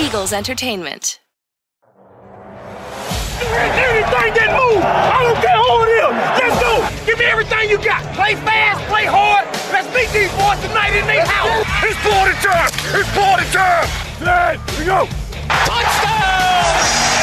Eagles Entertainment. Anything that move, I don't care who it is. Let's go. Give me everything you got. Play fast, play hard. Let's meet these boys tonight in their house. It's party time. It's party time. Here we go. Touchdown!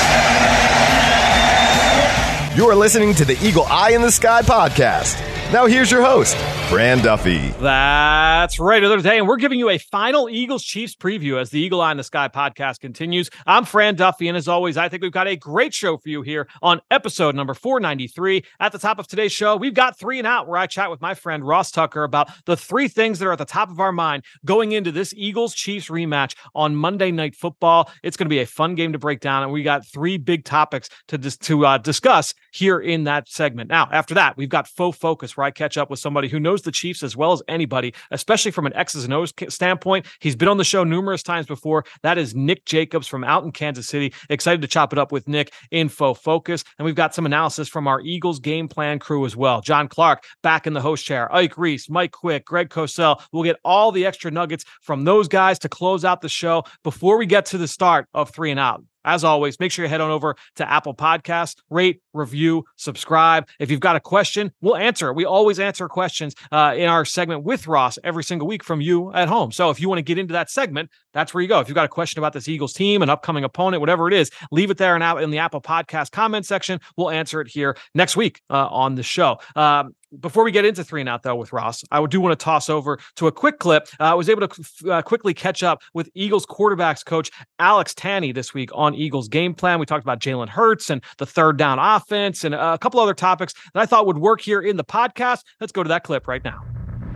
You're listening to the Eagle Eye in the Sky podcast. Now here's your host, Fran Duffy. That's right, another day, and we're giving you a final Eagles-Chiefs preview as the Eagle Eye in the Sky podcast continues. I'm Fran Duffy, and as always, I think we've got a great show for you here on episode number 493. At the top of today's show, we've got 3 and Out, where I chat with my friend Ross Tucker about the 3 things that are at the top of our mind going into this Eagles-Chiefs rematch on Monday Night Football. It's going to be a fun game to break down, and we got 3 big topics to discuss here in that segment. Now, after that, we've got Faux Focus, where I catch up with somebody who knows the Chiefs as well as anybody, especially from an X's and O's standpoint. He's been on the show numerous times before. That is Nick Jacobs from out in Kansas City. Excited to chop it up with Nick in Faux Focus. And we've got some analysis from our Eagles game plan crew as well. John Clark back in the host chair, Ike Reese, Mike Quick, Greg Cosell. We'll get all the extra nuggets from those guys to close out the show before we get to the start of 3 and Out. As always, make sure you head on over to Apple Podcasts, rate, review, subscribe. If you've got a question, we'll answer it. We always answer questions in our segment with Ross every single week from you at home. So if you want to get into that segment, that's where you go. If you've got a question about this Eagles team, an upcoming opponent, whatever it is, leave it there and out in the Apple Podcast comment section. We'll answer it here next week on the show. Before we get into 3 and Out, though, with Ross, I do want to toss over to a quick clip. I was able to quickly catch up with Eagles quarterbacks coach Alex Tanney this week on Eagles game plan. We talked about Jalen Hurts and the third down offense and a couple other topics that I thought would work here in the podcast. Let's go to that clip right now.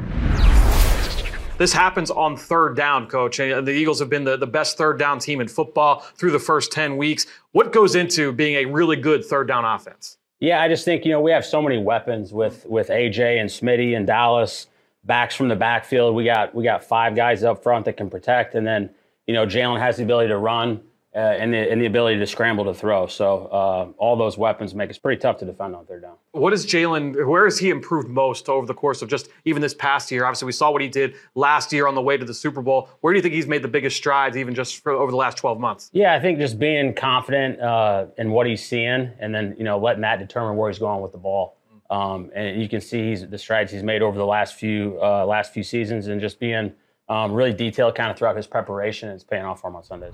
This happens on third down, Coach. The Eagles have been the best third down team in football through the first 10 weeks. What goes into being a really good third down offense? Yeah, I just think, we have so many weapons with AJ and Smitty and Dallas, backs from the backfield. We got 5 guys up front that can protect, and then, Jalen has the ability to run and the ability to scramble to throw. So all those weapons make it pretty tough to defend on third down. What is Jalen, where has he improved most over the course of just even this past year? Obviously, we saw what he did last year on the way to the Super Bowl. Where do you think he's made the biggest strides even just over the last 12 months? Yeah, I think just being confident in what he's seeing and then, letting that determine where he's going with the ball. And you can see the strides he's made over the last few seasons and just being really detailed kind of throughout his preparation. It's paying off for him on Sundays.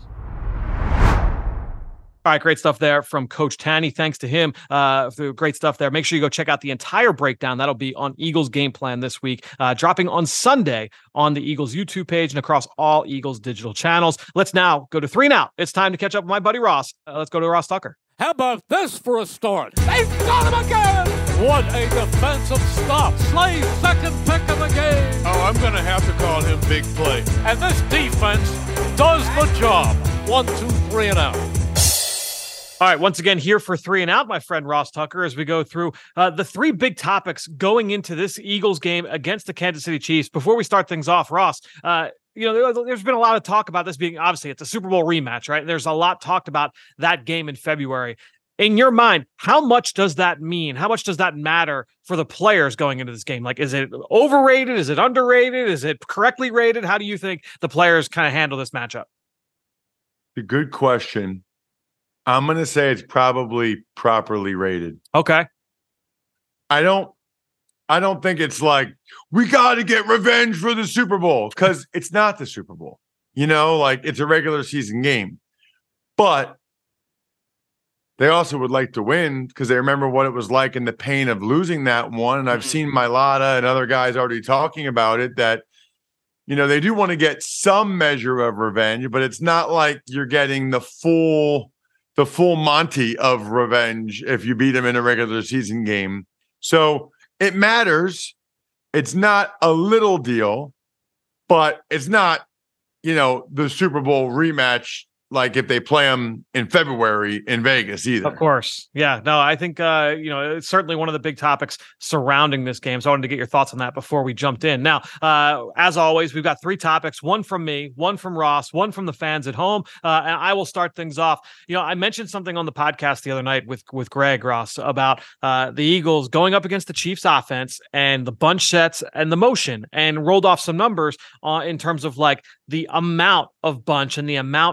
All right, great stuff there from Coach Tanney. Thanks to him. Great stuff there. Make sure you go check out the entire breakdown. That'll be on Eagles game plan this week, dropping on Sunday on the Eagles YouTube page and across all Eagles digital channels. Let's now go to 3 and Out. It's time to catch up with my buddy Ross. Let's go to Ross Tucker. How about this for a start? They've got him again! What a defensive stop. Slade's second pick of the game. Oh, I'm going to have to call him big play. And this defense does the job. 1, 2, 3 and Out. All right, once again, here for 3 and Out, my friend Ross Tucker, as we go through the 3 big topics going into this Eagles game against the Kansas City Chiefs. Before we start things off, Ross, there's been a lot of talk about this being, obviously, it's a Super Bowl rematch, right? There's a lot talked about that game in February. In your mind, how much does that mean? How much does that matter for the players going into this game? Like, is it overrated? Is it underrated? Is it correctly rated? How do you think the players kind of handle this matchup? A good question. I'm going to say it's probably properly rated. Okay. I don't think it's like, we got to get revenge for the Super Bowl, because it's not the Super Bowl. It's a regular season game. But they also would like to win because they remember what it was like in the pain of losing that one. And I've seen Mailata and other guys already talking about it, that, they do want to get some measure of revenge, but it's not like you're getting the full Monty of revenge if you beat them in a regular season game. So it matters. It's not a little deal, but it's not, the Super Bowl rematch like if they play them in February in Vegas either. Of course. Yeah. No, I think, it's certainly one of the big topics surrounding this game. So I wanted to get your thoughts on that before we jumped in. Now, as always, we've got 3 topics, one from me, one from Ross, one from the fans at home. And I will start things off. I mentioned something on the podcast the other night with Greg, Ross, about the Eagles going up against the Chiefs offense and the bunch sets and the motion, and rolled off some numbers in terms of like the amount of bunch and the amount of motion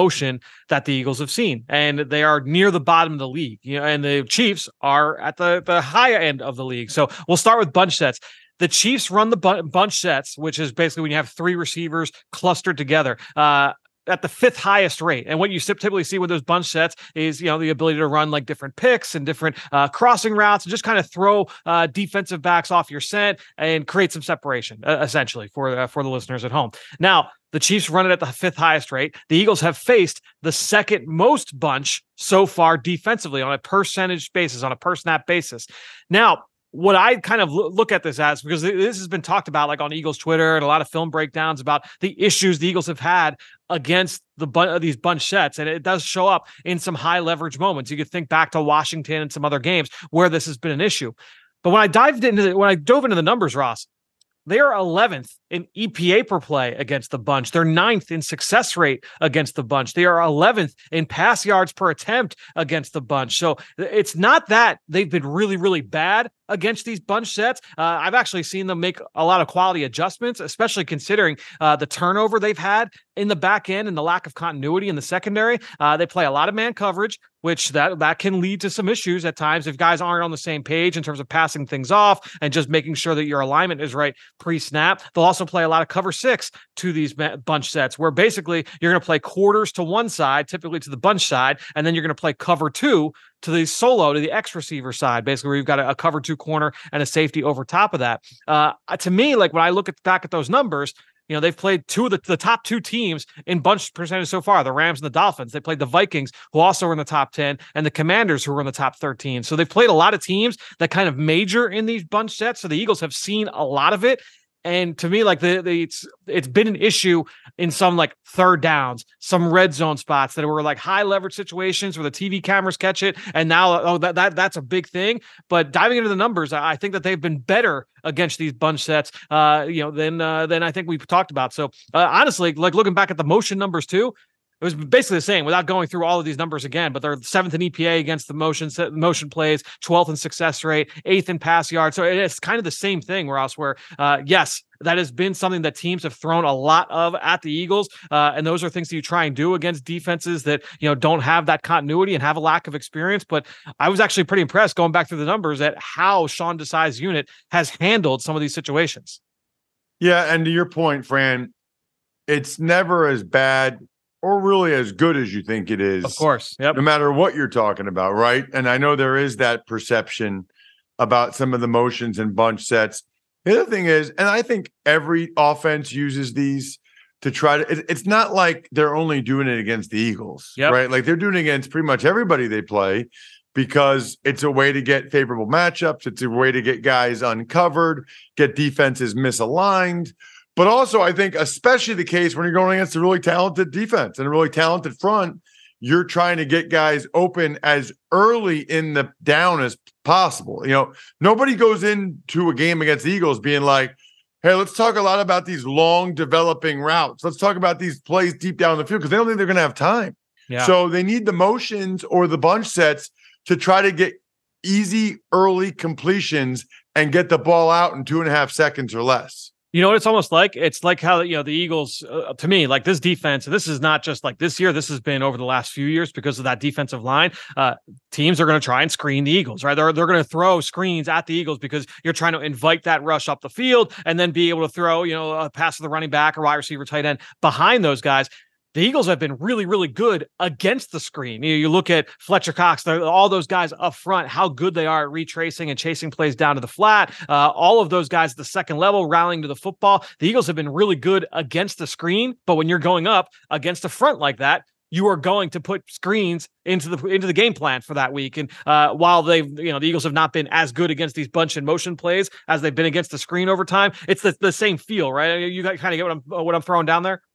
motion that the Eagles have seen, and they are near the bottom of the league. And the Chiefs are at the higher end of the league. So we'll start with bunch sets. The Chiefs run the bunch sets, which is basically when you have three receivers clustered together, at the fifth highest rate. And what you typically see with those bunch sets is, the ability to run like different picks and different crossing routes and just kind of throw defensive backs off your scent and create some separation, essentially, for the listeners at home. Now, the Chiefs run it at the fifth highest rate. The Eagles have faced the second most bunch so far defensively on a percentage basis, on a per snap basis. Now, what I kind of look at this as, because this has been talked about like on Eagles Twitter and a lot of film breakdowns about the issues the Eagles have had against these bunch sets. And it does show up in some high leverage moments. You could think back to Washington and some other games where this has been an issue. But when I dove into the numbers, Ross, they are 11th in EPA per play against the bunch. They're 9th in success rate against the bunch. They are 11th in pass yards per attempt against the bunch. So it's not that they've been really, really bad against these bunch sets. I've actually seen them make a lot of quality adjustments, especially considering the turnover they've had in the back end and the lack of continuity in the secondary. They play a lot of man coverage, which that can lead to some issues at times if guys aren't on the same page in terms of passing things off and just making sure that your alignment is right pre-snap. They'll also play a lot of cover 6 to these bunch sets, where basically you're going to play quarters to one side, typically to the bunch side, and then you're going to play cover 2 to the solo, to the X receiver side, basically where you've got a cover 2 corner and a safety over top of that. To me, like when I look back at those numbers, they've played two of the top 2 teams in bunch percentage so far, the Rams and the Dolphins. They played the Vikings, who also were in the top 10, and the Commanders, who were in the top 13. So they've played a lot of teams that kind of major in these bunch sets. So the Eagles have seen a lot of it. And to me, like it's been an issue in some like third downs, some red zone spots that were like high leverage situations where the TV cameras catch it. And now, that's a big thing. But diving into the numbers, I think that they've been better against these bunch sets, than I think we've talked about. So honestly, like looking back at the motion numbers too, it was basically the same without going through all of these numbers again, but they're 7th in EPA against the motion plays, 12th in success rate, 8th in pass yards. So it's kind of the same thing, Ross, where yes, that has been something that teams have thrown a lot of at the Eagles. And those are things that you try and do against defenses that, don't have that continuity and have a lack of experience. But I was actually pretty impressed going back through the numbers at how Sean Desai's unit has handled some of these situations. Yeah. And to your point, Fran, it's never as bad or really as good as you think it is. Of course. Yep. No matter what you're talking about, right? And I know there is that perception about some of the motions and bunch sets. The other thing is, and I think every offense uses these to try to, it's not like they're only doing it against the Eagles, right? Like they're doing it against pretty much everybody they play because it's a way to get favorable matchups. It's a way to get guys uncovered, get defenses misaligned. But also, I think, especially the case when you're going against a really talented defense and a really talented front, you're trying to get guys open as early in the down as possible. Nobody goes into a game against the Eagles being like, hey, let's talk a lot about these long developing routes. Let's talk about these plays deep down the field because they don't think they're going to have time. Yeah. So they need the motions or the bunch sets to try to get easy early completions and get the ball out in 2.5 seconds or less. You know what it's almost like? It's like how, the Eagles, to me, like this defense, and this is not just like this year, this has been over the last few years because of that defensive line. Teams are going to try and screen the Eagles, right? They're going to throw screens at the Eagles because you're trying to invite that rush up the field and then be able to throw, a pass to the running back or wide receiver, tight end behind those guys. The Eagles have been really, really good against the screen. You look at Fletcher Cox, all those guys up front, how good they are at retracing and chasing plays down to the flat. All of those guys at the second level rallying to the football. The Eagles have been really good against the screen, but when you're going up against a front like that, you are going to put screens into the game plan for that week. And while the Eagles have not been as good against these bunch and motion plays as they've been against the screen over time, it's the same feel, right? You kind of get what I'm throwing down there.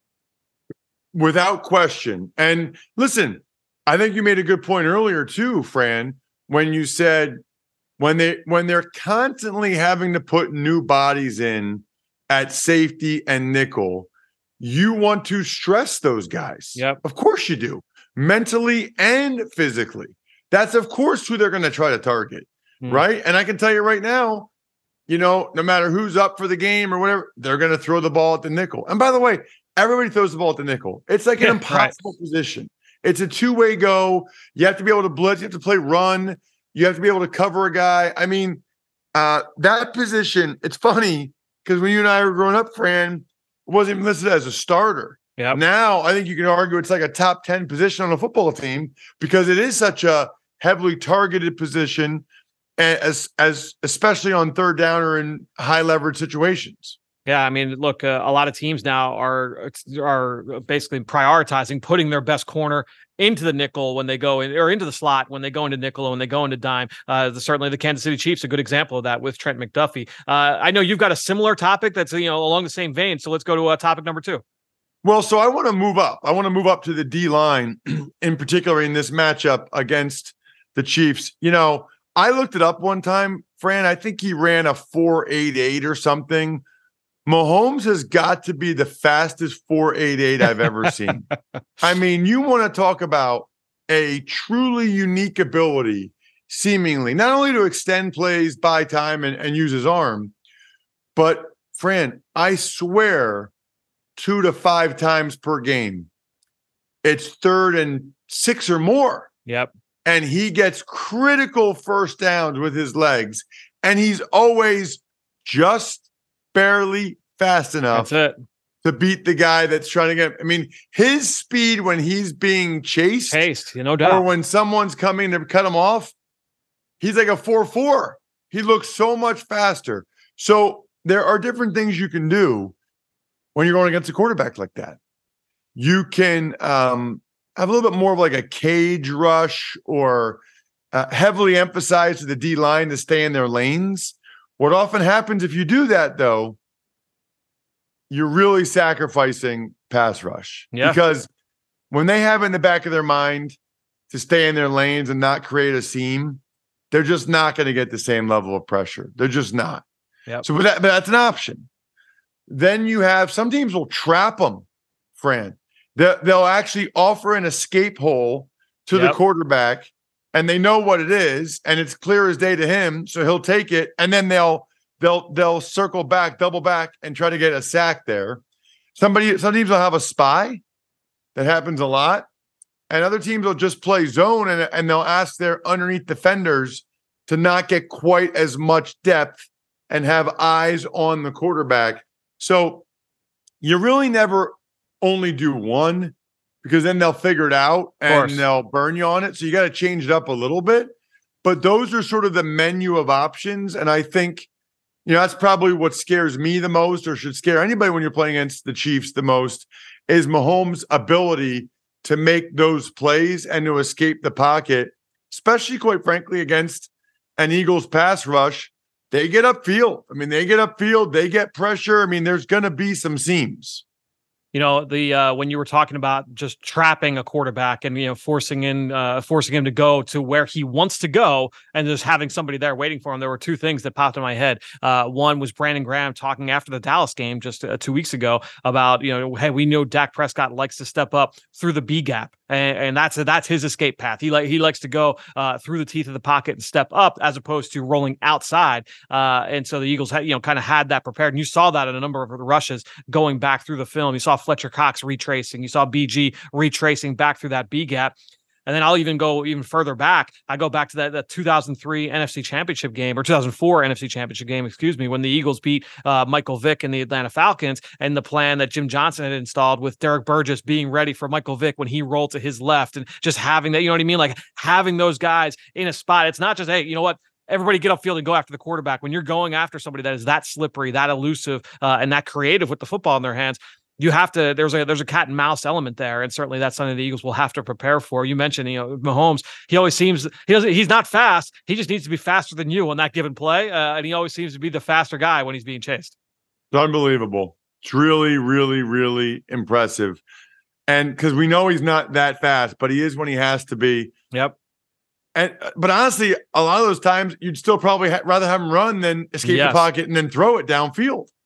Without question. And listen, I think you made a good point earlier too, Fran, when you said when they're constantly having to put new bodies in at safety and nickel, you want to stress those guys. Yep. Of course you do. Mentally and physically. That's of course who they're going to try to target. Right? And I can tell you right now, no matter who's up for the game or whatever, they're going to throw the ball at the nickel. And by the way, everybody throws the ball at the nickel. It's like an impossible position. It's a two-way go. You have to be able to blitz. You have to play run. You have to be able to cover a guy. I mean, that position, it's funny because when you and I were growing up, Fran, it wasn't even listed as a starter. Yep. Now, I think you can argue it's like a top 10 position on a football team because it is such a heavily targeted position, as especially on third down or in high leverage situations. Yeah, I mean, look, a lot of teams now are basically prioritizing putting their best corner into the nickel when they go in, or into the slot when they go into nickel, or when they go into dime. Certainly the Kansas City Chiefs, a good example of that with Trent McDuffie. I know you've got a similar topic that's, along the same vein. So let's go to topic number 2. Well, so I want to move up. I want to move up to the D line, in particular in this matchup against the Chiefs. I looked it up one time, Fran. I think he ran a 4.88 or something. Mahomes has got to be the fastest 4.88 I've ever seen. I mean, you want to talk about a truly unique ability, seemingly, not only to extend plays, buy time, and use his arm, but, Fran, I swear 2 to 5 times per game, it's 3rd and 6 or more. Yep. And he gets critical first downs with his legs, and he's always just barely fast enough to beat the guy that's trying to get. I mean, his speed when he's being chased, no doubt, or when someone's coming to cut him off, he's like a 4.4. He looks so much faster. So there are different things you can do when you're going against a quarterback like that. You can have a little bit more of like a cage rush, or heavily emphasize to the D line to stay in their lanes. What often happens if you do that, though, you're really sacrificing pass rush. Yeah. Because when they have it in the back of their mind to stay in their lanes and not create a seam, they're just not going to get the same level of pressure. They're just not. Yep. So but that's an option. Then you have some teams will trap them, Fran. They'll actually offer an escape hole to the quarterback, and they know what it is, and it's clear as day to him, so he'll take it, and then they'll circle back, double back, and try to get a sack there. Some teams will have a spy. That happens a lot. And other teams will just play zone, and they'll ask their underneath defenders to not get quite as much depth and have eyes on the quarterback. So you really never only do one, because then they'll figure it out and they'll burn you on it. So you got to change it up a little bit. But those are sort of the menu of options. And I think, that's probably what scares me the most, or should scare anybody when you're playing against the Chiefs the most, is Mahomes' ability to make those plays and to escape the pocket, especially, quite frankly, against an Eagles pass rush. They get upfield. I mean, they get pressure. I mean, there's going to be some seams. When you were talking about just trapping a quarterback and, forcing him to go to where he wants to go and just having somebody there waiting for him, there were 2 things that popped in my head. One was Brandon Graham talking after the Dallas game just 2 weeks ago about, hey, we know Dak Prescott likes to step up through the B gap. And that's his escape path. He likes to go through the teeth of the pocket and step up, as opposed to rolling outside. And so the Eagles had, kind of had that prepared. And you saw that in a number of the rushes going back through the film. You saw Fletcher Cox retracing. You saw BG retracing back through that B gap. And then I'll even go even further back. I go back to that 2003 NFC Championship game, or 2004 NFC Championship game, when the Eagles beat Michael Vick and the Atlanta Falcons, and the plan that Jim Johnson had installed with Derek Burgess being ready for Michael Vick when he rolled to his left, and just having that, like having those guys in a spot. It's not just, hey, you know what? Everybody get upfield and go after the quarterback. When you're going after somebody that is that slippery, that elusive, and that creative with the football in their hands, you have to, there's a cat and mouse element there. And certainly that's something the Eagles will have to prepare for. You mentioned, Mahomes, he's not fast. He just needs to be faster than you on that given play. And he always seems to be the faster guy when he's being chased. It's unbelievable. It's really, really, really impressive. And because we know he's not that fast, but he is when he has to be. Yep. But honestly, a lot of those times you'd still probably rather have him run than escape the pocket and then throw it downfield.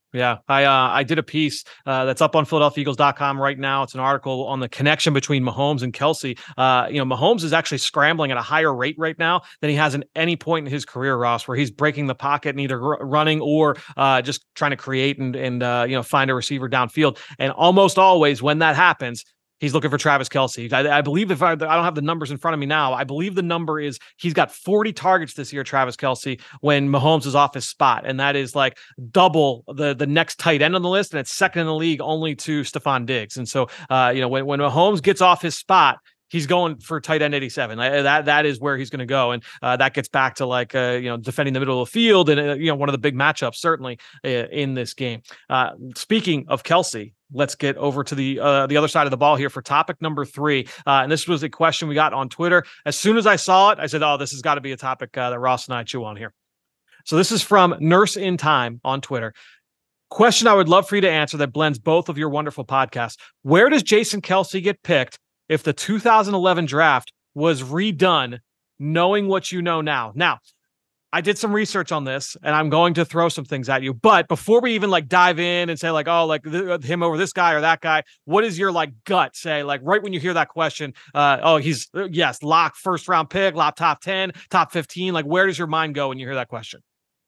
Yeah, I did a piece that's up on PhiladelphiaEagles.com right now. It's an article on the connection between Mahomes and Kelce. Mahomes is actually scrambling at a higher rate right now than he has in any point in his career, Ross, where he's breaking the pocket and either running or just trying to create and find a receiver downfield. And almost always when that happens, he's looking for Travis Kelce. I believe I don't have the numbers in front of me now. I believe the number is he's got 40 targets this year, Travis Kelce, when Mahomes is off his spot. And that is like double the next tight end on the list. And it's second in the league only to Stephon Diggs. And so, when Mahomes gets off his spot, he's going for tight end 87. That is where he's going to go. And that gets back to defending the middle of the field and, one of the big matchups, certainly in this game. Speaking of Kelce, let's get over to the other side of the ball here for topic number 3. And this was a question we got on Twitter. As soon as I saw it, I said, this has got to be a topic that Ross and I chew on here. So this is from Nurse in Time on Twitter. Question I would love for you to answer that blends both of your wonderful podcasts. Where does Jason Kelce get picked if the 2011 draft was redone, knowing what you know now? Now, I did some research on this, and I'm going to throw some things at you. But before we even dive in and say him over this guy or that guy, what is your gut say? Right when you hear that question, he's lock first round pick, lock top 10, top 15. Where does your mind go when you hear that question?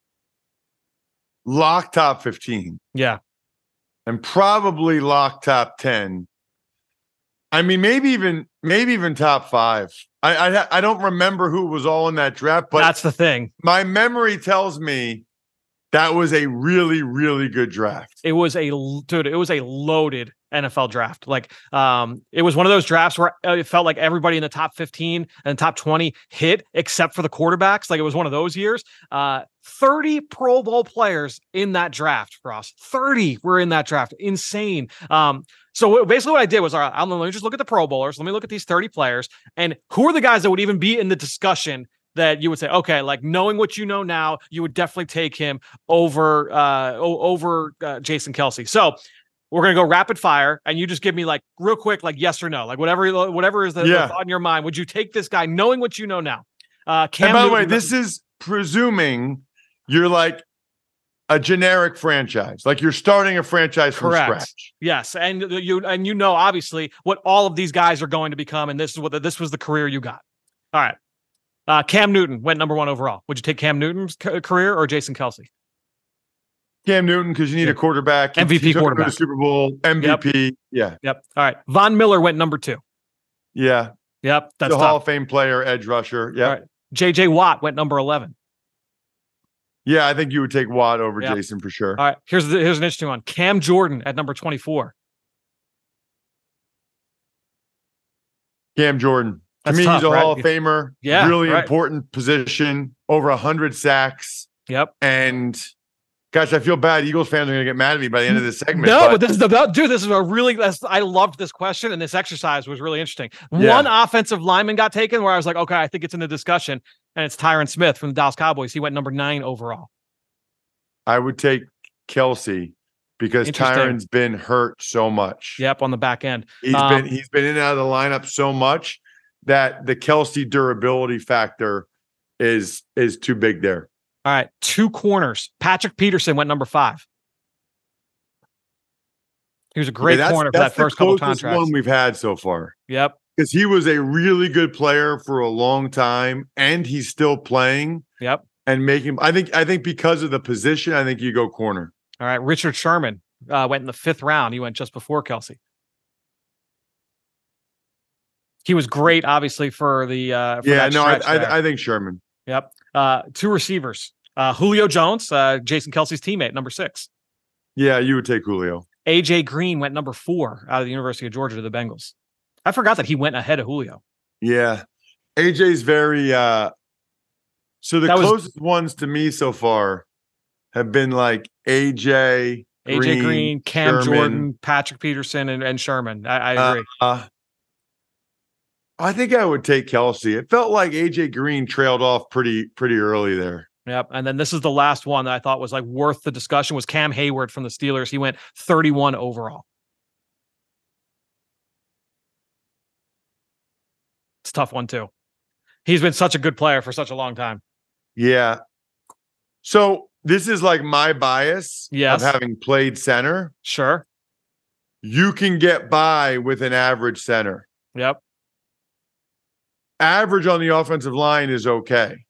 Lock top 15. Yeah, and probably lock top 10. I mean, maybe even top 5. I don't remember who was all in that draft, but that's the thing. My memory tells me that was a really, really good draft. It was a loaded NFL draft. It was one of those drafts where it felt like everybody in the top 15 and top 20 hit except for the quarterbacks. It was one of those years. 30 Pro Bowl players in that draft, Ross. 30 were in that draft. Insane. So basically what I did was, all right, let me just look at the Pro Bowlers. Let me look at these 30 players and who are the guys that would even be in the discussion that you would say, okay, knowing what you know now, you would definitely take him over Jason Kelce. So we're going to go rapid fire and you just give me real quick, yes or no, whatever is the thought in your mind. Would you take this guy knowing what you know now? Cam and by Newton, the way, this is presuming you're a generic franchise, you're starting a franchise from scratch. Yes, and you know obviously what all of these guys are going to become, and this was the career you got. All right, Cam Newton went number 1 overall. Would you take Cam Newton's career or Jason Kelce? Cam Newton, because you need a quarterback, MVP quarterback, the Super Bowl MVP. Yep. All right, Von Miller went number 2. Yeah. Yep, that's the Hall of Fame player, edge rusher. Yeah. Right. J.J. Watt went number 11. Yeah, I think you would take Watt over Jason for sure. All right, here's an interesting one. Cam Jordan at number 24. Cam Jordan. That's to me, tough, he's a right? Hall of Famer. Yeah, really important position. Over 100 sacks. Yep. And gosh, I feel bad. Eagles fans are going to get mad at me by the end of this segment. No, but this is about, dude. This is a really. I loved this question, and this exercise was really interesting. Yeah. One offensive lineman got taken where I was like, okay, I think it's in the discussion, and it's Tyron Smith from the Dallas Cowboys. He went number 9 overall. I would take Kelce because Tyron's been hurt so much. Yep, on the back end. He's been in and out of the lineup so much that the Kelce durability factor is too big there. All right, 2 corners. Patrick Peterson went number 5. He was a great corner for that first couple contracts. One we've had so far. Yep. Because he was a really good player for a long time, and he's still playing. Yep. And making. I think because of the position, I think you go corner. All right, Richard Sherman went in the 5th round. He went just before Kelce. He was great, obviously, for the. I think Sherman. Yep. 2 receivers. Julio Jones, Jason Kelce's teammate, number 6. Yeah, you would take Julio. AJ Green went number 4 out of the University of Georgia to the Bengals. I forgot that he went ahead of Julio. Yeah. AJ's very so the closest ones to me so far have been AJ Green, Cam Sherman, Jordan, Patrick Peterson, and Sherman. I agree. I think I would take Kelce. It felt like AJ Green trailed off pretty early there. Yep. And then this is the last one that I thought was worth the discussion was Cam Hayward from the Steelers. He went 31 overall. It's a tough one too. He's been such a good player for such a long time. Yeah. So this is like my bias Yes. of having played center. Sure. You can get by with an average center. Yep. Average on the offensive line is okay.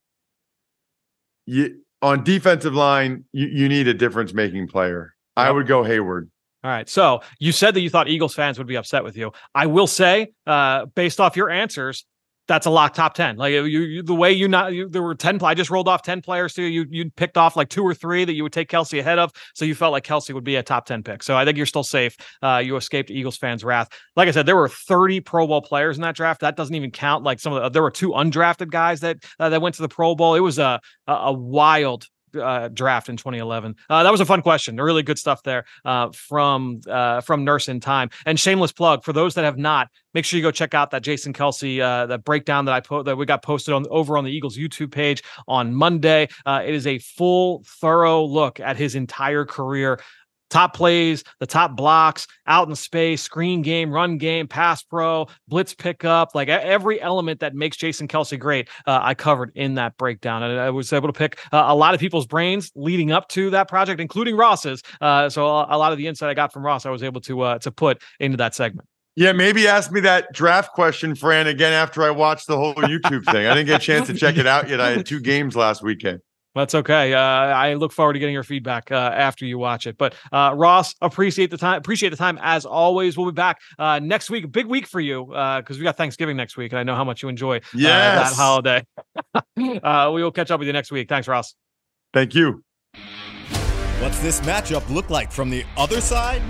On defensive line, you need a difference-making player. Yep. I would go Hayward. All right. So you said that you thought Eagles fans would be upset with you. I will say, based off your answers, that's a lock top 10. Like the way there were 10. I just rolled off 10 players to you. You picked off like 2 or 3 that you would take Kelce ahead of. So you felt like Kelce would be a top 10 pick. So I think you're still safe. You escaped Eagles fans' wrath. Like I said, there were 30 Pro Bowl players in that draft. That doesn't even count. Like there were 2 undrafted guys that went to the Pro Bowl. It was a wild draft in 2011. That was a fun question. Really good stuff there from Nurse in Time. And shameless plug for those that have not, make sure you go check out that Jason Kelce that breakdown that we got posted over on the Eagles YouTube page on Monday. It is a full, thorough look at his entire career. Top plays, the top blocks, out in space, screen game, run game, pass pro, blitz pickup, like every element that makes Jason Kelce great, I covered in that breakdown. And I was able to pick a lot of people's brains leading up to that project, including Ross's. So a lot of the insight I got from Ross, I was able to put into that segment. Yeah, maybe ask me that draft question, Fran, again after I watched the whole YouTube thing. I didn't get a chance to check it out yet. I had 2 games last weekend. That's okay. I look forward to getting your feedback after you watch it. But Ross, appreciate the time as always. We'll be back next week. Big week for you because we got Thanksgiving next week, and I know how much you enjoy that holiday. We will catch up with you next week. Thanks, Ross. Thank you. What's this matchup look like from the other side?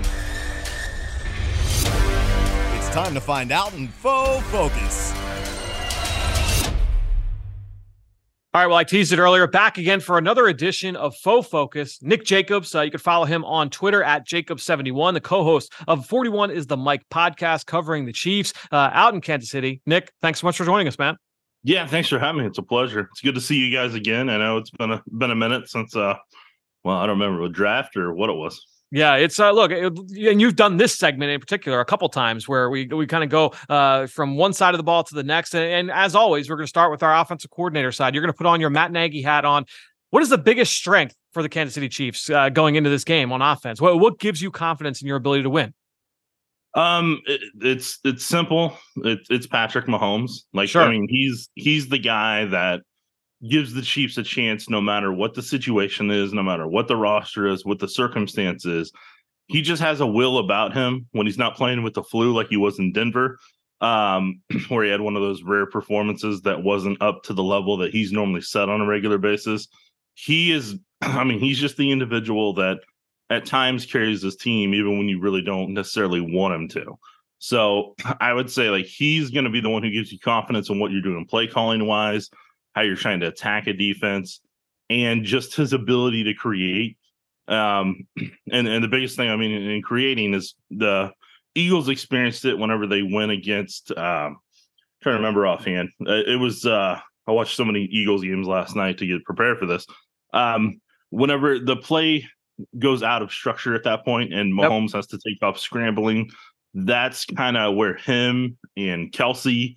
It's time to find out in Faux Focus. All right, well, I teased it earlier. Back again for another edition of Faux Focus. Nick Jacobs, you can follow him on Twitter at Jacobs71. The co-host of 41 is the Mike podcast covering the Chiefs out in Kansas City. Nick, thanks so much for joining us, man. Yeah, thanks for having me. It's a pleasure. It's good to see you guys again. I know it's been a minute since, I don't remember, a draft or what it was. Yeah, it's and you've done this segment in particular a couple times where we kind of go from one side of the ball to the next. And as always, we're going to start with our offensive coordinator side. You're going to put on your Matt Nagy hat on. What is the biggest strength for the Kansas City Chiefs going into this game on offense? What gives you confidence in your ability to win? It's simple. It's Patrick Mahomes. Like, sure. I mean, he's the guy that gives the Chiefs a chance no matter what the situation is, no matter what the roster is, what the circumstance is. He just has a will about him when he's not playing with the flu like he was in Denver, where he had one of those rare performances that wasn't up to the level that he's normally set on a regular basis. He's just the individual that at times carries his team, even when you really don't necessarily want him to. So I would say, like, he's going to be the one who gives you confidence in what you're doing play calling wise, how you're trying to attack a defense, and just his ability to create. And the biggest thing, in creating is the Eagles experienced it whenever they went against, trying to remember offhand. It was, I watched so many Eagles games last night to get prepared for this. Whenever the play goes out of structure at that point and Mahomes has to take off scrambling, that's kind of where him and Kelce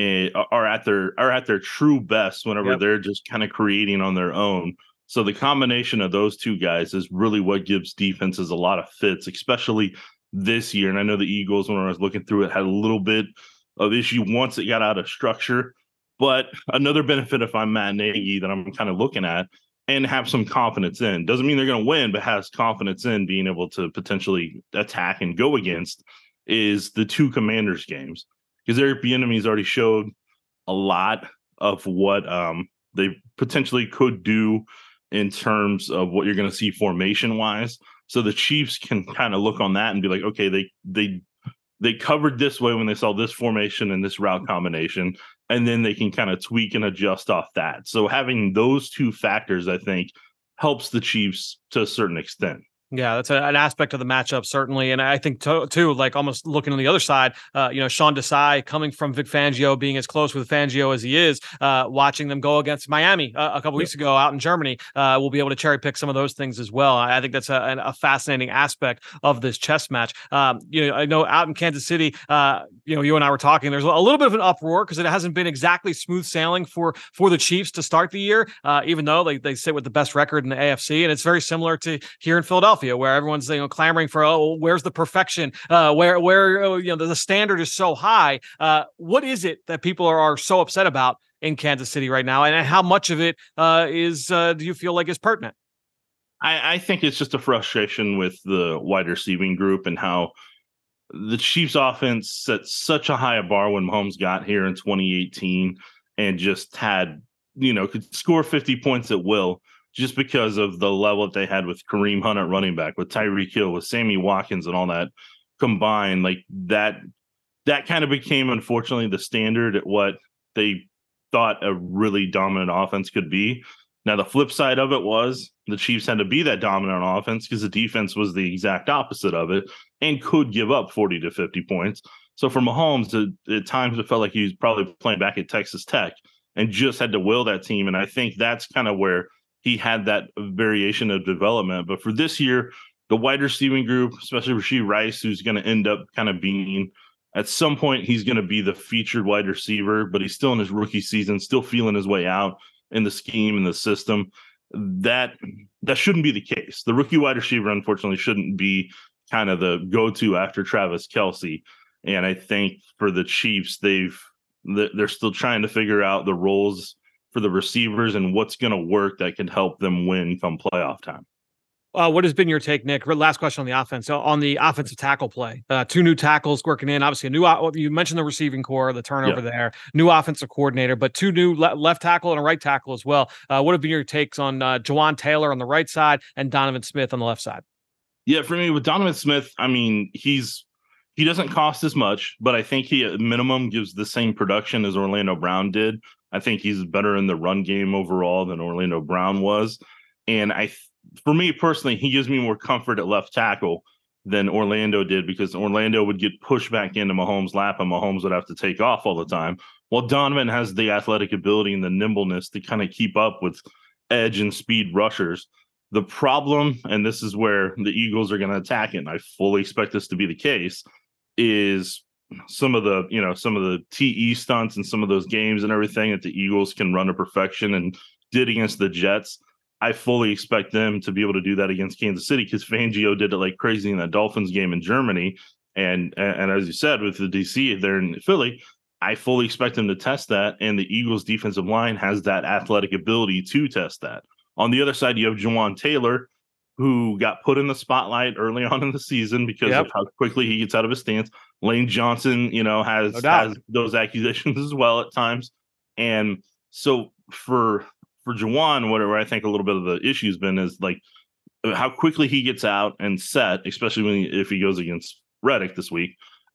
are at their true best whenever they're just kind of creating on their own. So the combination of those two guys is really what gives defenses a lot of fits, especially this year. And I know the Eagles, when I was looking through it, had a little bit of issue once it got out of structure. But another benefit if I'm Matt Nagy that I'm kind of looking at and have some confidence in, doesn't mean they're going to win, but has confidence in being able to potentially attack and go against, is the 2 Commanders games. Because Eric Bieniemy's already showed a lot of what they potentially could do in terms of what you're going to see formation wise. So the Chiefs can kind of look on that and be like, okay, they covered this way when they saw this formation and this route combination, and then they can kind of tweak and adjust off that. So having those 2 factors, I think, helps the Chiefs to a certain extent. Yeah, that's an aspect of the matchup, certainly. And I think, too, like almost looking on the other side, Sean Desai coming from Vic Fangio, being as close with Fangio as he is, watching them go against Miami a couple weeks ago out in Germany, we'll be able to cherry pick some of those things as well. I think that's a fascinating aspect of this chess match. I know out in Kansas City, you and I were talking, there's a little bit of an uproar because it hasn't been exactly smooth sailing for the Chiefs to start the year, even though they sit with the best record in the AFC. And it's very similar to here in Philadelphia, where everyone's clamoring for, where's the perfection? Where the standard is so high. What is it that people are so upset about in Kansas City right now? And how much of it do you feel like is pertinent? I think it's just a frustration with the wide receiving group and how the Chiefs offense set such a high bar when Mahomes got here in 2018 and just had, could score 50 points at will just because of the level that they had with Kareem Hunt at running back, with Tyreek Hill, with Sammy Watkins and all that combined. Like that kind of became, unfortunately, the standard at what they thought a really dominant offense could be. Now, the flip side of it was the Chiefs had to be that dominant offense because the defense was the exact opposite of it and could give up 40 to 50 points. So for Mahomes, at times it felt like he was probably playing back at Texas Tech and just had to will that team. And I think that's kind of where he had that variation of development. But for this year, the wide receiving group, especially Rashee Rice, who's going to end up kind of being, at some point, he's going to be the featured wide receiver, but he's still in his rookie season, still feeling his way out in the scheme and the system. That shouldn't be the case. The rookie wide receiver, unfortunately, shouldn't be kind of the go-to after Travis Kelce. And I think for the Chiefs, they're still trying to figure out the roles for the receivers and what's going to work that can help them win come playoff time. What has been your take, Nick? Last question on the offense. So on the offensive tackle play, 2 new tackles working in. Obviously, you mentioned the receiving core, the turnover there. New offensive coordinator, but 2 new left tackle and a right tackle as well. What have been your takes on Jawaan Taylor on the right side and Donovan Smith on the left side? Yeah, for me with Donovan Smith, I mean, he doesn't cost as much, but I think he at minimum gives the same production as Orlando Brown did. I think he's better in the run game overall than Orlando Brown was, and for me personally, he gives me more comfort at left tackle than Orlando did because Orlando would get pushed back into Mahomes' lap and Mahomes would have to take off all the time. While Donovan has the athletic ability and the nimbleness to kind of keep up with edge and speed rushers. The problem, and this is where the Eagles are going to attack it, and I fully expect this to be the case, is some of the TE stunts and some of those games and everything that the Eagles can run to perfection and did against the Jets. I fully expect them to be able to do that against Kansas City because Fangio did it like crazy in that Dolphins game in Germany. And as you said, with the DC there in Philly, I fully expect them to test that. And the Eagles defensive line has that athletic ability to test that. On the other side, you have Jawaan Taylor, who got put in the spotlight early on in the season because of how quickly he gets out of his stance. Lane Johnson, has those accusations as well at times. And so for Jawaan, whatever I think a little bit of the issue has been is like how quickly he gets out and set, especially if he goes against Reddick this week.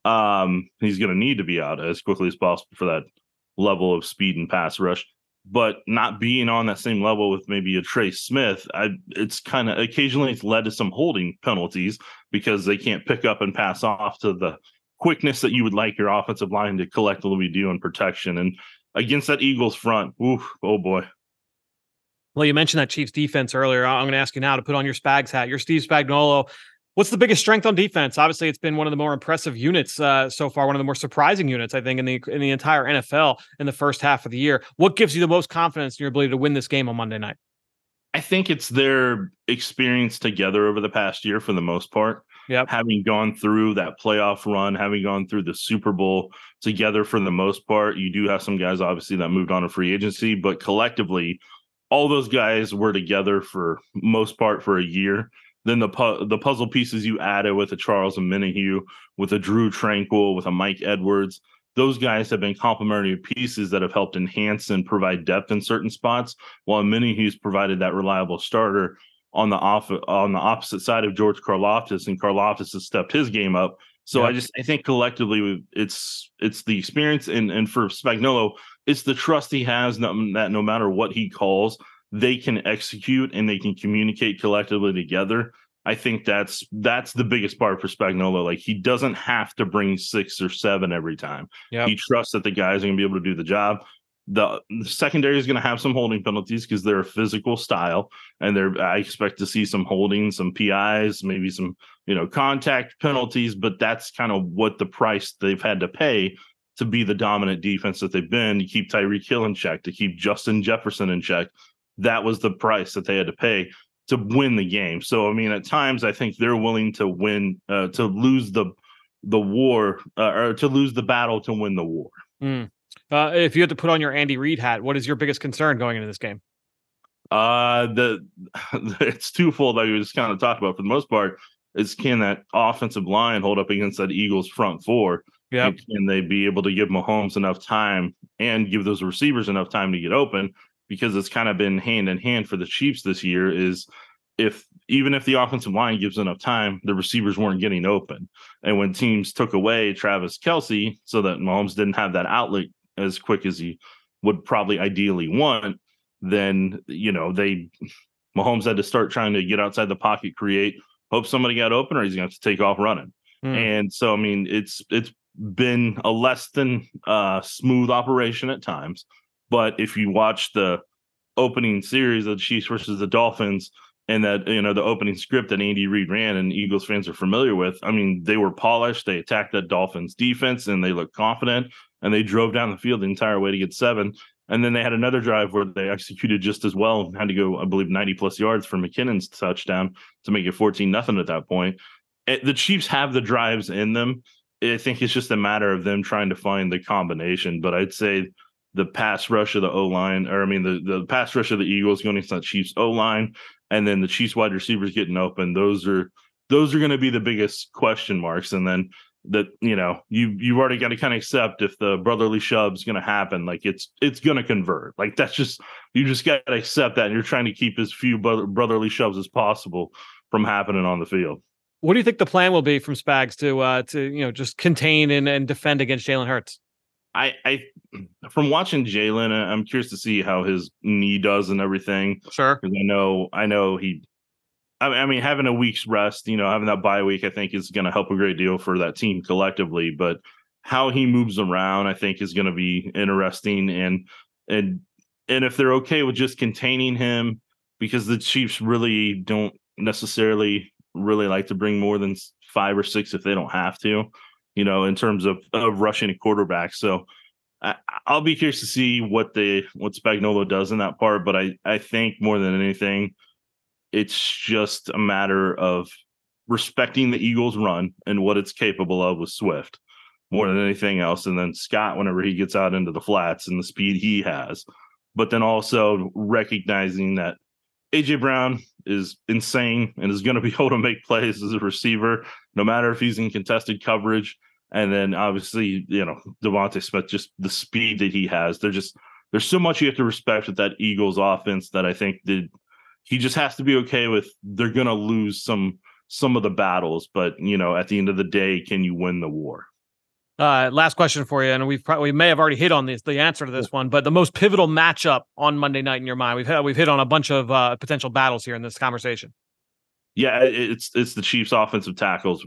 He's going to need to be out as quickly as possible for that level of speed and pass rush. But not being on that same level with maybe a Trey Smith, it's kind of occasionally it's led to some holding penalties because they can't pick up and pass off to the quickness that you would like your offensive line to collectively do in protection. And against that Eagles front, oh boy. Well, you mentioned that Chiefs defense earlier. I'm going to ask you now to put on your Spags hat. You're Steve Spagnuolo. What's the biggest strength on defense? Obviously, it's been one of the more impressive units so far, one of the more surprising units, I think, in the entire NFL in the first half of the year. What gives you the most confidence in your ability to win this game on Monday night? I think it's their experience together over the past year for the most part. Yep. Having gone through that playoff run, having gone through the Super Bowl together for the most part. You do have some guys, obviously, that moved on to free agency, but collectively, all those guys were together for most part for a year. Then the puzzle pieces you added with a Charles Omenihu, with a Drew Tranquill, with a Mike Edwards, those guys have been complementary pieces that have helped enhance and provide depth in certain spots, while Omenihu's provided that reliable starter on the opposite side of George Karlaftis, and Karlaftis has stepped his game up. So I think collectively it's the experience and for Spagnuolo, it's the trust he has that no matter what he calls, they can execute and they can communicate collectively together. I think that's the biggest part for Spagnuolo. Like he doesn't have to bring 6 or 7 every time. Yep. He trusts that the guys are going to be able to do the job. the secondary is going to have some holding penalties because they're a physical style, and I expect to see some holding, some PIs, maybe some contact penalties. But that's kind of what the price they've had to pay to be the dominant defense that they've been, to keep Tyreek Hill in check, to keep Justin Jefferson in check. That was the price that they had to pay to win the game. So I mean, at times I think they're willing to win, to lose the war, or to lose the battle to win the war. If you had to put on your Andy Reid hat, what is your biggest concern going into this game? It's twofold that we just kind of talked about. For the most part, is can that offensive line hold up against that Eagles front four? Yeah. Can they be able to give Mahomes enough time and give those receivers enough time to get open? Because it's kind of been hand in hand for the Chiefs this year, is even if the offensive line gives enough time, the receivers weren't getting open. And when teams took away Travis Kelce so that Mahomes didn't have that outlet as quick as he would probably ideally want, then, Mahomes had to start trying to get outside the pocket, create, hope somebody got open, or he's going to have to take off running. And so, I mean, it's been a less than smooth operation at times. But if you watch the opening series of the Chiefs versus the Dolphins, and that, the opening script that Andy Reid ran and Eagles fans are familiar with, I mean, they were polished. They attacked that Dolphins defense and they looked confident, and they drove down the field the entire way to get 7. And then they had another drive where they executed just as well and had to go, I believe, 90 plus yards for McKinnon's touchdown to make it 14-0 at that point. The Chiefs have the drives in them. I think it's just a matter of them trying to find the combination. But I'd say the pass rush of the O-line, or I mean, the pass rush of the Eagles going against that Chiefs O-line, and then the Chiefs wide receivers getting open, those are going to be the biggest question marks. And then that, you've already got to kind of accept if the brotherly shove's going to happen, like it's going to convert. Like that's just, you just got to accept that. And you're trying to keep as few brotherly shoves as possible from happening on the field. What do you think the plan will be from Spags to just contain and defend against Jalen Hurts? I from watching Jalen, I'm curious to see how his knee does and everything. Sure. Because I know I mean, having a week's rest, having that bye week, I think is going to help a great deal for that team collectively. But how he moves around, I think, is going to be interesting. And if they're okay with just containing him, because the Chiefs really don't necessarily really like to bring more than 5 or 6 if they don't have to, in terms of rushing a quarterback. So I'll be curious to see what Spagnuolo does in that part. But I think more than anything, it's just a matter of respecting the Eagles' run and what it's capable of with Swift more than anything else. And then Scott, whenever he gets out into the flats and the speed he has, but then also recognizing that A.J. Brown is insane and is going to be able to make plays as a receiver, no matter if he's in contested coverage. And then obviously, Devontae Smith, just the speed that he has. There's so much you have to respect with that Eagles offense that I think that he just has to be okay with. They're going to lose some of the battles, but at the end of the day, can you win the war? Last question for you, and we may have already hit on the answer to this one, but the most pivotal matchup on Monday night in your mind. We've hit on a bunch of potential battles here in this conversation. Yeah, it's the Chiefs' offensive tackles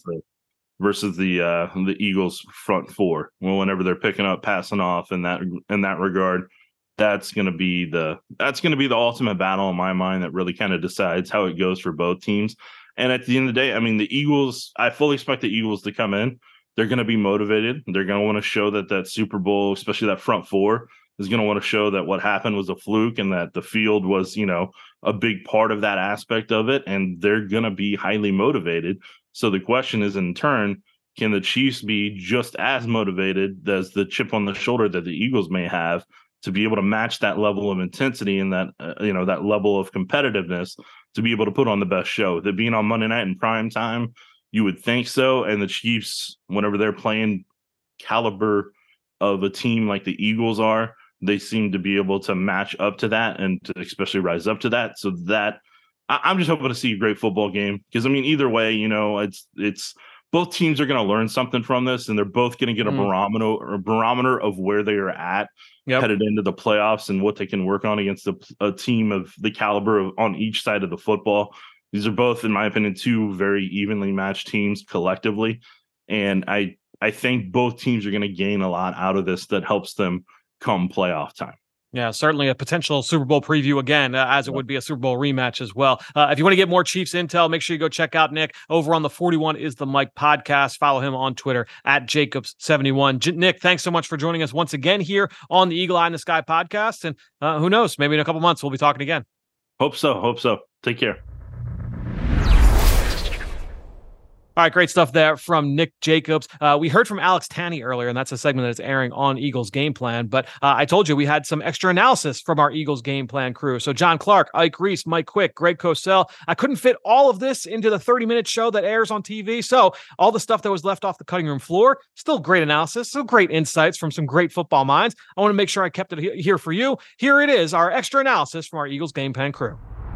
versus the Eagles' front four. Well, whenever they're picking up, passing off in that regard, that's going to be the ultimate battle in my mind that really kind of decides how it goes for both teams. And at the end of the day, I mean, the Eagles, I fully expect the Eagles to come in. They're going to be motivated. They're going to want to show that Super Bowl, especially that front four, is going to want to show that what happened was a fluke and that the field was, a big part of that aspect of it. And they're going to be highly motivated. So the question is, in turn, can the Chiefs be just as motivated as the chip on the shoulder that the Eagles may have to be able to match that level of intensity and that, that level of competitiveness to be able to put on the best show? That being on Monday night in prime time, you would think so. And the Chiefs, whenever they're playing caliber of a team like the Eagles are, they seem to be able to match up to that and to especially rise up to that. So that I'm just hoping to see a great football game, because I mean, either way, it's both teams are going to learn something from this, and they're both going to get a barometer of where they are at headed into the playoffs and what they can work on against a team of the caliber on each side of the football. These are both, in my opinion, two very evenly matched teams collectively. And I think both teams are going to gain a lot out of this that helps them come playoff time. Yeah, certainly a potential Super Bowl preview again, as it would be a Super Bowl rematch as well. If you want to get more Chiefs intel, make sure you go check out Nick over on the 41 is the Mic podcast. Follow him on Twitter at Jacobs71. Nick, thanks so much for joining us once again here on the Eagle Eye in the Sky podcast. And who knows, maybe in a couple months we'll be talking again. Hope so. Take care. All right, great stuff there from Nick Jacobs. We heard from Alex Tanney earlier, and that's a segment that's airing on Eagles Game Plan. But I told you we had some extra analysis from our Eagles Game Plan crew. So John Clark, Ike Reese, Mike Quick, Greg Cosell. I couldn't fit all of this into the 30-minute show that airs on TV. So all the stuff that was left off the cutting room floor, still great analysis, still great insights from some great football minds. I want to make sure I kept it here for you. Here it is, our extra analysis from our Eagles Game Plan crew.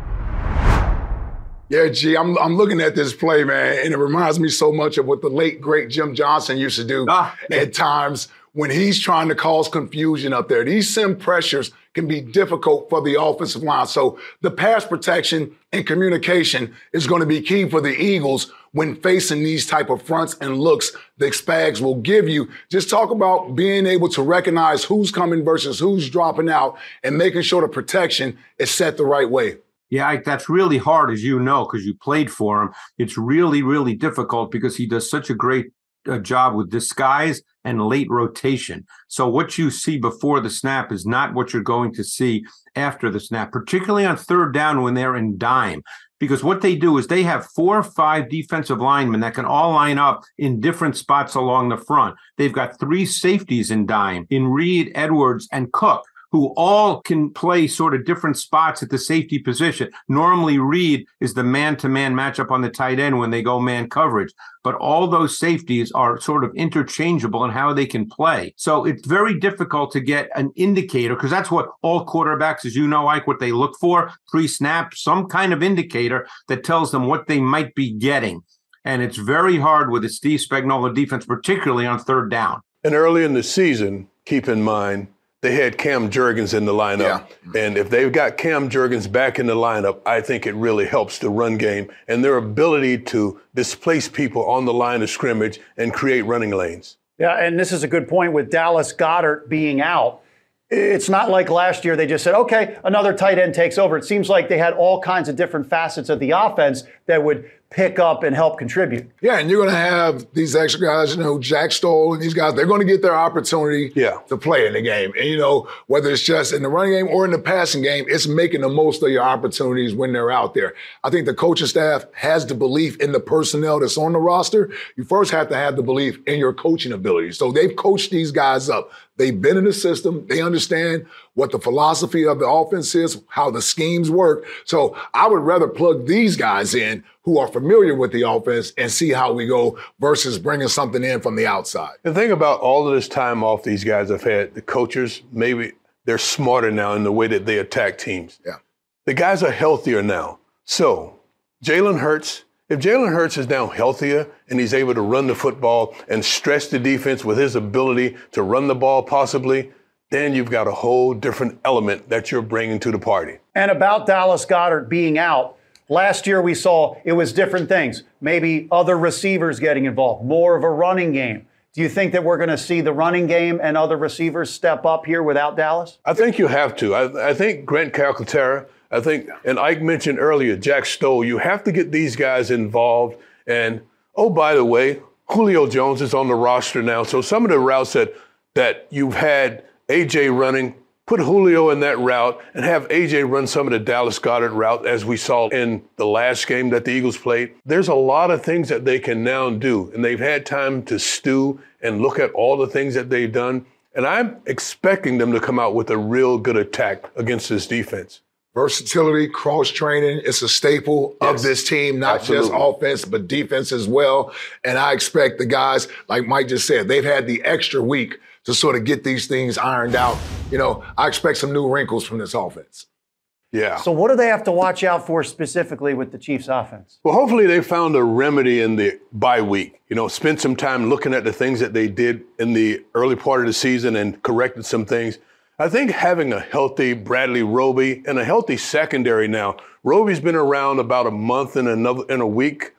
Yeah, G, I'm looking at this play, man, and it reminds me so much of what the late, great Jim Johnson used to do at times when he's trying to cause confusion up there. These sim pressures can be difficult for the offensive line. So the pass protection and communication is going to be key for the Eagles when facing these type of fronts and looks the Spags will give you. Just talk about being able to recognize who's coming versus who's dropping out and making sure the protection is set the right way. Yeah, that's really hard, as you know, because you played for him. It's really, really difficult because he does such a great job with disguise and late rotation. So what you see before the snap is not what you're going to see after the snap, particularly on third down when they're in dime. Because what they do is they have 4 or 5 defensive linemen that can all line up in different spots along the front. They've got 3 safeties in dime, in Reed, Edwards, and Cook, who all can play sort of different spots at the safety position. Normally, Reed is the man-to-man matchup on the tight end when they go man coverage. But all those safeties are sort of interchangeable in how they can play. So it's very difficult to get an indicator, because that's what all quarterbacks, as you know, Ike, what they look for pre-snap, some kind of indicator that tells them what they might be getting. And it's very hard with the Steve Spagnuolo defense, particularly on third down. And early in the season, keep in mind, they had Cam Jurgens in the lineup. Yeah. And if they've got Cam Jurgens back in the lineup, I think it really helps the run game and their ability to displace people on the line of scrimmage and create running lanes. Yeah, and this is a good point with Dallas Goedert being out. It's not like last year they just said, okay, another tight end takes over. It seems like they had all kinds of different facets of the offense that would pick up and help contribute. Yeah, and you're going to have these extra guys, Jack Stoll and these guys, they're going to get their opportunity to play in the game. And, whether it's just in the running game or in the passing game, it's making the most of your opportunities when they're out there. I think the coaching staff has the belief in the personnel that's on the roster. You first have to have the belief in your coaching ability. So they've coached these guys up. They've been in the system. They understand what the philosophy of the offense is, how the schemes work. So I would rather plug these guys in who are familiar with the offense and see how we go versus bringing something in from the outside. The thing about all of this time off these guys have had, the coaches, maybe they're smarter now in the way that they attack teams. Yeah. The guys are healthier now. So Jalen Hurts, if Jalen Hurts is now healthier and he's able to run the football and stretch the defense with his ability to run the ball possibly, then you've got a whole different element that you're bringing to the party. And about Dallas Goedert being out, last year we saw it was different things. Maybe other receivers getting involved, more of a running game. Do you think that we're going to see the running game and other receivers step up here without Dallas? I think you have to. I think Grant Calcaterra, and Ike mentioned earlier, Jack Stoll, you have to get these guys involved. And, oh, by the way, Julio Jones is on the roster now. So some of the routes that you've had A.J. running, put Julio in that route and have A.J. run some of the Dallas Goedert route as we saw in the last game that the Eagles played. There's a lot of things that they can now do, and they've had time to stew and look at all the things that they've done. And I'm expecting them to come out with a real good attack against this defense. Versatility, cross-training, it's a staple of this team, not just offense, but defense as well. And I expect the guys, like Mike just said, they've had the extra week to sort of get these things ironed out. I expect some new wrinkles from this offense. Yeah. So what do they have to watch out for specifically with the Chiefs offense? Well, hopefully they found a remedy in the bye week. Spend some time looking at the things that they did in the early part of the season and corrected some things. I think having a healthy Bradley Roby and a healthy secondary now. Roby's been around about a month and a week.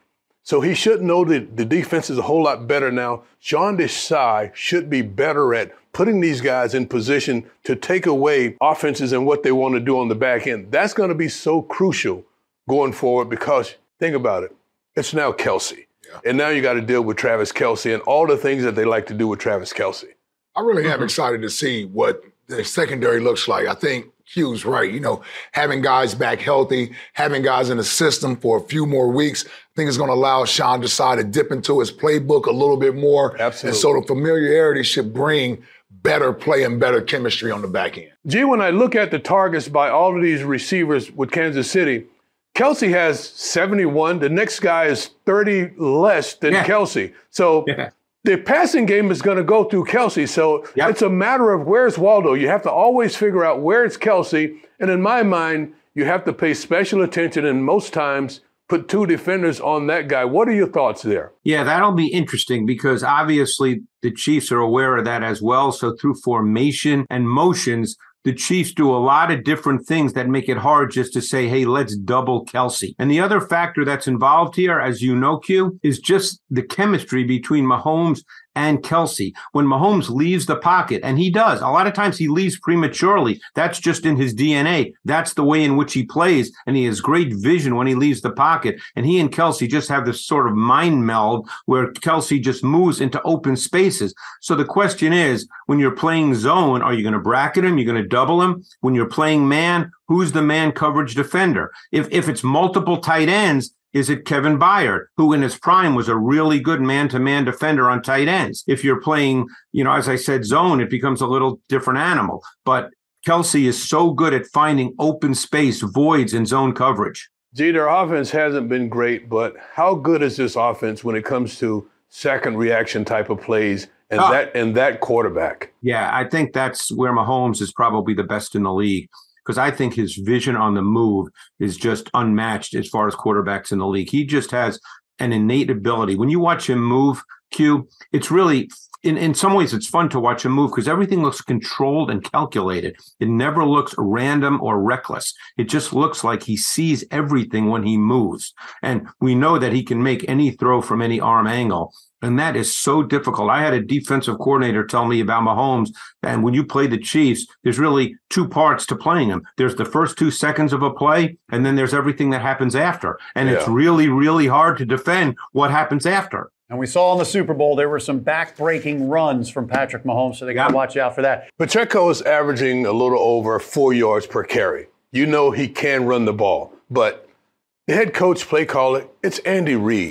So he should know that the defense is a whole lot better now. Sean Desai should be better at putting these guys in position to take away offenses and what they want to do on the back end. That's going to be so crucial going forward because, think about it, it's now Kelce. Yeah. And now you got to deal with Travis Kelce and all the things that they like to do with Travis Kelce. I really am excited to see what the secondary looks like. I think Q's right. You know, having guys back healthy, having guys in the system for a few more weeks, I think it's going to allow Sean Desai to dip into his playbook a little bit more. Absolutely. And so the familiarity should bring better play and better chemistry on the back end. Gee, when I look at the targets by all of these receivers with Kansas City, Kelce has 71. The next guy is 30 less than Kelce. So the passing game is going to go through Kelce. So it's a matter of where's Waldo. You have to always figure out where it's Kelce. And in my mind, you have to pay special attention and most times put 2 defenders on that guy. What are your thoughts there? Yeah, that'll be interesting because obviously the Chiefs are aware of that as well. So through formation and motions, the Chiefs do a lot of different things that make it hard just to say, hey, let's double Kelce. And the other factor that's involved here, as you know, Q, is just the chemistry between Mahomes and Kelce. When Mahomes leaves the pocket, and he does, a lot of times he leaves prematurely. That's just in his DNA. That's the way in which he plays, and he has great vision when he leaves the pocket. And he and Kelce just have this sort of mind meld where Kelce just moves into open spaces. So the question is, when you're playing zone, are you going to bracket him? You're going to double him? When you're playing man, who's the man coverage defender? If it's multiple tight ends, is it Kevin Byard, who in his prime was a really good man-to-man defender on tight ends? If you're playing, as I said, zone, it becomes a little different animal. But Kelce is so good at finding open space, voids in zone coverage. Gee, their offense hasn't been great, but how good is this offense when it comes to second reaction type of plays and that quarterback? Yeah, I think that's where Mahomes is probably the best in the league, because I think his vision on the move is just unmatched as far as quarterbacks in the league. He just has an innate ability. When you watch him move, Q, it's really, in some ways, it's fun to watch him move because everything looks controlled and calculated. It never looks random or reckless. It just looks like he sees everything when he moves. And we know that he can make any throw from any arm angle. And that is so difficult. I had a defensive coordinator tell me about Mahomes, and when you play the Chiefs, there's really 2 parts to playing him. There's the first 2 seconds of a play, and then there's everything that happens after. And it's really, really hard to defend what happens after. And we saw in the Super Bowl, there were some back-breaking runs from Patrick Mahomes, so they got to watch out for that. Pacheco is averaging a little over 4 yards per carry. You know he can run the ball, but the head coach, play caller, it's Andy Reid.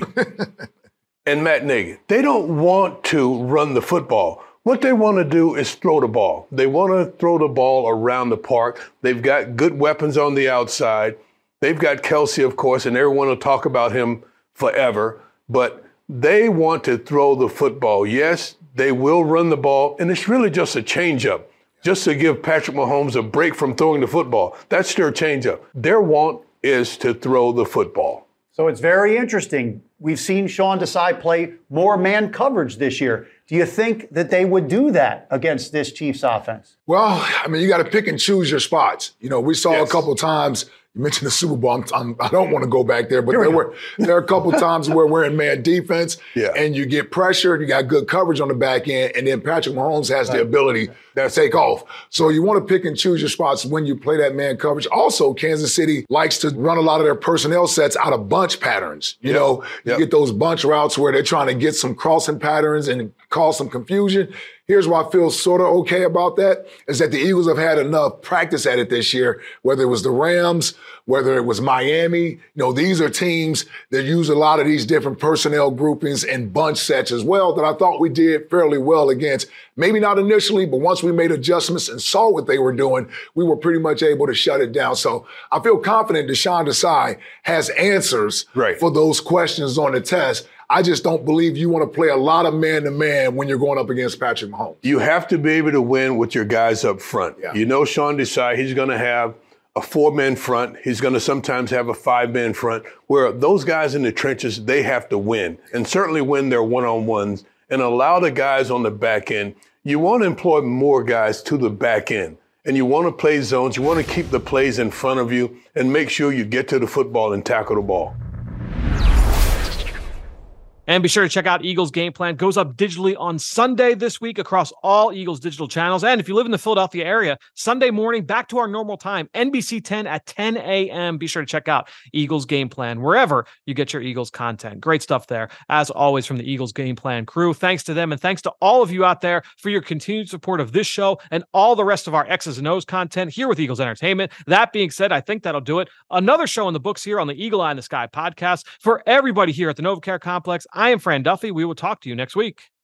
And Matt Nagy, they don't want to run the football. What they want to do is throw the ball. They want to throw the ball around the park. They've got good weapons on the outside. They've got Kelce, of course, and everyone will talk about him forever. But they want to throw the football. Yes, they will run the ball, and it's really just a changeup, just to give Patrick Mahomes a break from throwing the football. That's their changeup. Their want is to throw the football. So it's very interesting. We've seen Sean Desai play more man coverage this year. Do you think that they would do that against this Chiefs offense? Well, I mean, you got to pick and choose your spots. We saw a couple times. You mentioned the Super Bowl. I don't want to go back there, but there are a couple times where we're in man defense, and you get pressured. You got good coverage on the back end, and then Patrick Mahomes has the ability to take off. So you want to pick and choose your spots when you play that man coverage. Also, Kansas City likes to run a lot of their personnel sets out of bunch patterns. You get those bunch routes where they're trying to get some crossing patterns and cause some confusion. Here's why I feel sort of okay about that, is that the Eagles have had enough practice at it this year, whether it was the Rams, whether it was Miami. These are teams that use a lot of these different personnel groupings and bunch sets as well that I thought we did fairly well against. Maybe not initially, but once we made adjustments and saw what they were doing, we were pretty much able to shut it down. So I feel confident that Sean Desai has answers for those questions on the test. I just don't believe you want to play a lot of man-to-man when you're going up against Patrick Mahomes. You have to be able to win with your guys up front. Yeah. Sean Desai, he's going to have a 4-man front. He's going to sometimes have a 5-man front, where those guys in the trenches, they have to win, and certainly win their one-on-ones and allow the guys on the back end. You want to employ more guys to the back end, and you want to play zones. You want to keep the plays in front of you and make sure you get to the football and tackle the ball. And be sure to check out Eagles Game Plan. Goes up digitally on Sunday this week across all Eagles digital channels. And if you live in the Philadelphia area, Sunday morning, back to our normal time, NBC 10 at 10 a.m. Be sure to check out Eagles Game Plan wherever you get your Eagles content. Great stuff there, as always, from the Eagles Game Plan crew. Thanks to them, and thanks to all of you out there for your continued support of this show and all the rest of our X's and O's content here with Eagles Entertainment. That being said, I think that'll do it. Another show in the books here on the Eagle Eye in the Sky podcast. For everybody here at the NovaCare Complex, I am Fran Duffy. We will talk to you next week.